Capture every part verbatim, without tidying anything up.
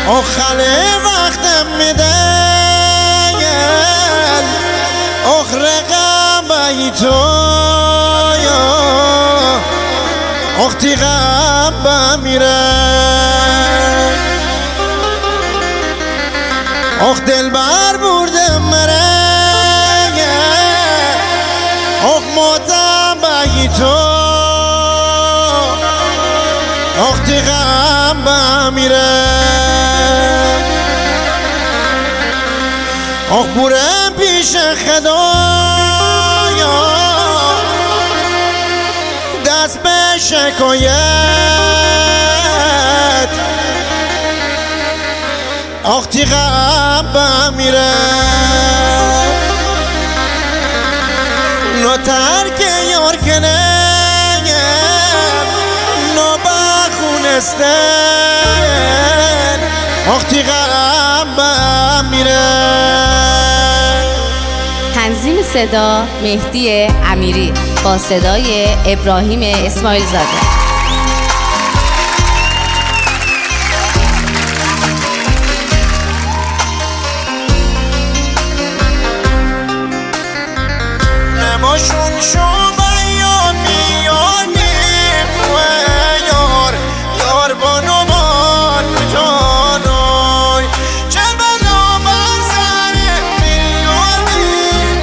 آخر وقتم میدن آخرقم بایی تو اختی غم میره اخ دل بر بردم مره اخ موتم بایی تو اختی غم میره اخ بورم پیش خدایا دست به شکایت اختی غم میره نو ترک یار کنه نو بخونستن اختی غم میره. تنظیم صدا مهدی امیری با صدای ابراهیم اسماعیل زاده. نماشون شو بیان میانیم و یار یار بانو بان جانای چه بلا بر سر میانیم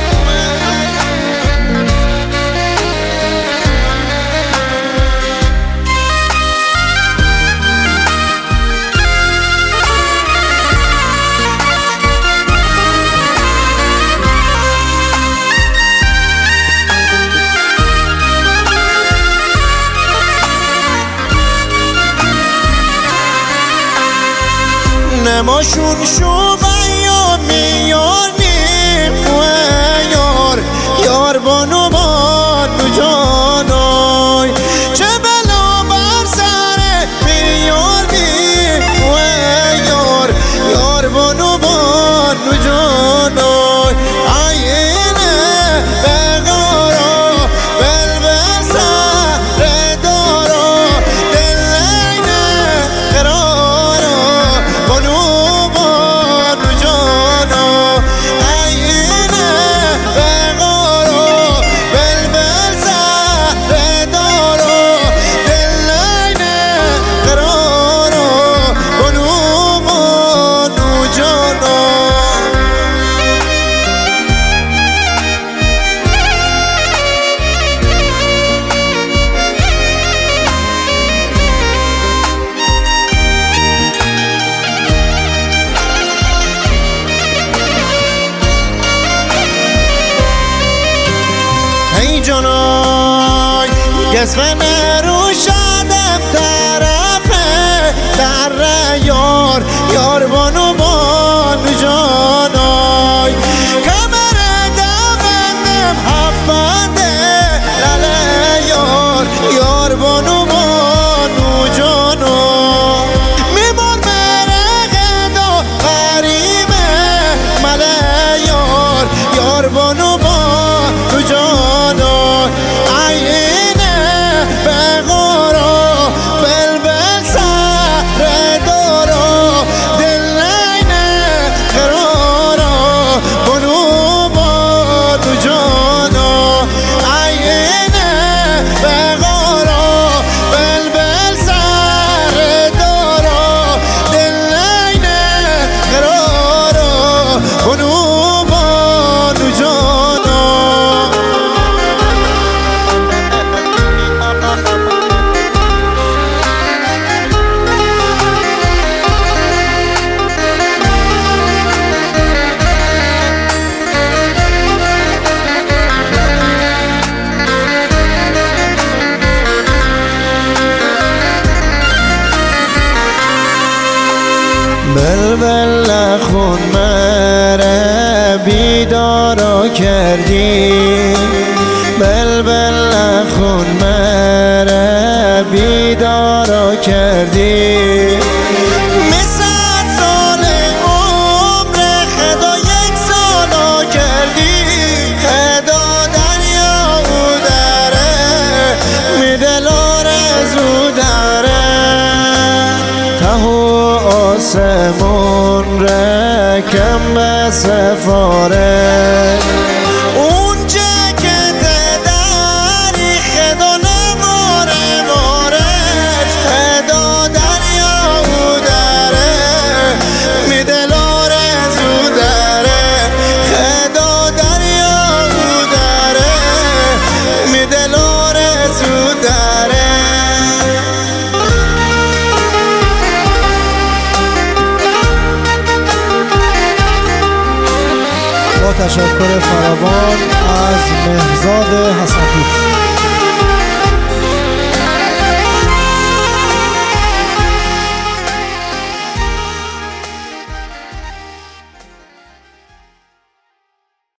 نماشون شو بیان میانیم و یار یار بانو بان جانای چه بلا بر سر میانیم و یار یار بانو بان جانای آینه بگارا بلبل سر دارا دل اینه قرارا بانو ای جانای گسفن رو شدم طرف در یار یار بانو بان جانای کمر دوندم هفته لله یار یار بانو بان جانای میبار مرقه دا قریمه مله یار یار بانو بان جانای اینه بگارا بلبل سر دارا دل اینه قرارا بانو بان جانای اینه بگارا بلبل سر دارا دل اینه قرارا بانو بان جانای. بلبل نخون مره بیدارا کردی بلبل نخون مره بیدارا کردی مثل سال عمر خدا یک سالا کردی خدا دریا او داره میدل آرزو داره تهو آسمون رکم به سفاره اونجا که تداری خدا نماره مارش خدا دریا او داره میدلار زو داره خدا دریا او داره میدلار زو داره. با تشکر فراوان از مهرزاد حسنپور.